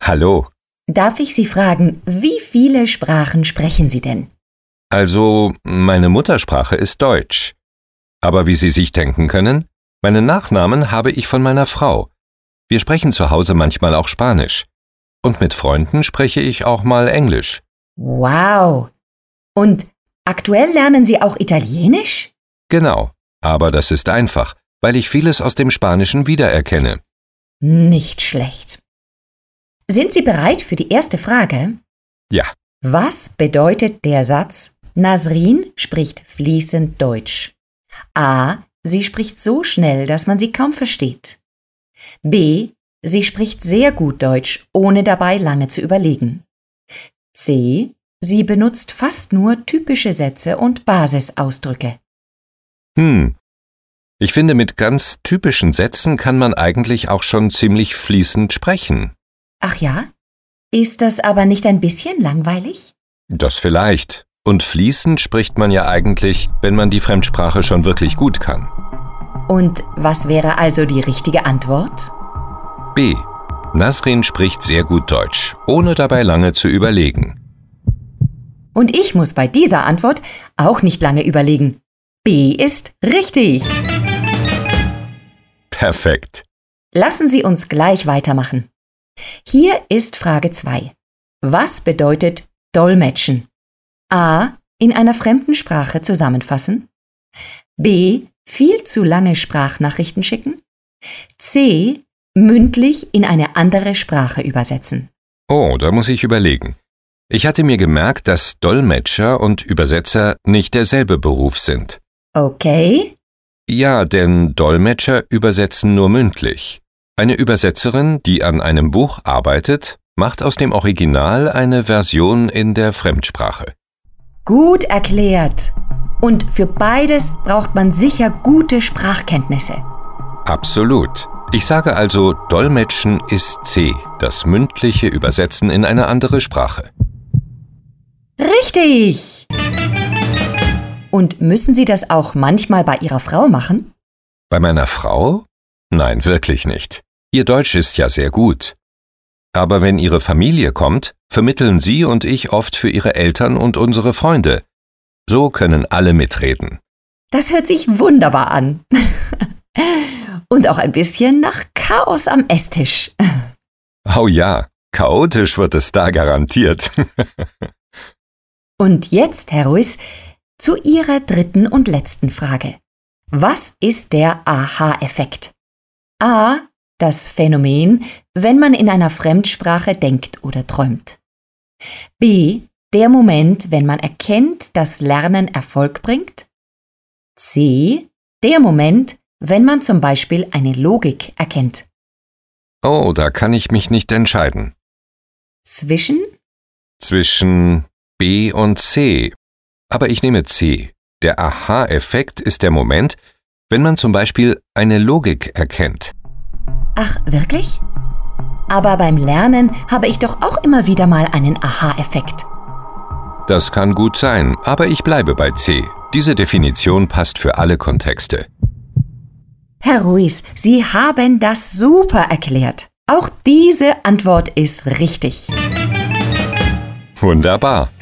Hallo. Darf ich Sie fragen, wie viele Sprachen sprechen Sie denn? Also, meine Muttersprache ist Deutsch. Aber wie Sie sich denken können, meinen Nachnamen habe ich von meiner Frau. Wir sprechen zu Hause manchmal auch Spanisch. Und mit Freunden spreche ich auch mal Englisch. Wow! Und aktuell lernen Sie auch Italienisch? Genau, aber das ist einfach, weil ich vieles aus dem Spanischen wiedererkenne. Nicht schlecht. Sind Sie bereit für die erste Frage? Ja. Was bedeutet der Satz, Nasrin spricht fließend Deutsch? A. Sie spricht so schnell, dass man sie kaum versteht. B. Sie spricht sehr gut Deutsch, ohne dabei lange zu überlegen. C. Sie benutzt fast nur typische Sätze und Basisausdrücke. Ich finde, mit ganz typischen Sätzen kann man eigentlich auch schon ziemlich fließend sprechen. Ach ja? Ist das aber nicht ein bisschen langweilig? Das vielleicht. Und fließend spricht man ja eigentlich, wenn man die Fremdsprache schon wirklich gut kann. Und was wäre also die richtige Antwort? B. Nasrin spricht sehr gut Deutsch, ohne dabei lange zu überlegen. Und ich muss bei dieser Antwort auch nicht lange überlegen. B ist richtig. Perfekt. Lassen Sie uns gleich weitermachen. Hier ist Frage 2. Was bedeutet Dolmetschen? A. In einer fremden Sprache zusammenfassen. B. Viel zu lange Sprachnachrichten schicken. C. Mündlich in eine andere Sprache übersetzen. Oh, da muss ich überlegen. Ich hatte mir gemerkt, dass Dolmetscher und Übersetzer nicht derselbe Beruf sind. Okay. Ja, denn Dolmetscher übersetzen nur mündlich. Eine Übersetzerin, die an einem Buch arbeitet, macht aus dem Original eine Version in der Fremdsprache. Gut erklärt. Und für beides braucht man sicher gute Sprachkenntnisse. Absolut. Ich sage also, Dolmetschen ist C, das mündliche Übersetzen in eine andere Sprache. Richtig! Und müssen Sie das auch manchmal bei Ihrer Frau machen? Bei meiner Frau? Nein, wirklich nicht. Ihr Deutsch ist ja sehr gut. Aber wenn Ihre Familie kommt, vermitteln Sie und ich oft für Ihre Eltern und unsere Freunde. So können alle mitreden. Das hört sich wunderbar an. Und auch ein bisschen nach Chaos am Esstisch. Oh ja, chaotisch wird es da garantiert. Und jetzt, Herr Ruiz, zu Ihrer dritten und letzten Frage. Was ist der Aha-Effekt? A. Das Phänomen, wenn man in einer Fremdsprache denkt oder träumt. B. Der Moment, wenn man erkennt, dass Lernen Erfolg bringt. C. Der Moment, wenn man zum Beispiel eine Logik erkennt. Oh, da kann ich mich nicht entscheiden. Zwischen B und C. Aber ich nehme C. Der Aha-Effekt ist der Moment, wenn man zum Beispiel eine Logik erkennt. Ach, wirklich? Aber beim Lernen habe ich doch auch immer wieder mal einen Aha-Effekt. Das kann gut sein, aber ich bleibe bei C. Diese Definition passt für alle Kontexte. Herr Ruiz, Sie haben das super erklärt. Auch diese Antwort ist richtig. Wunderbar.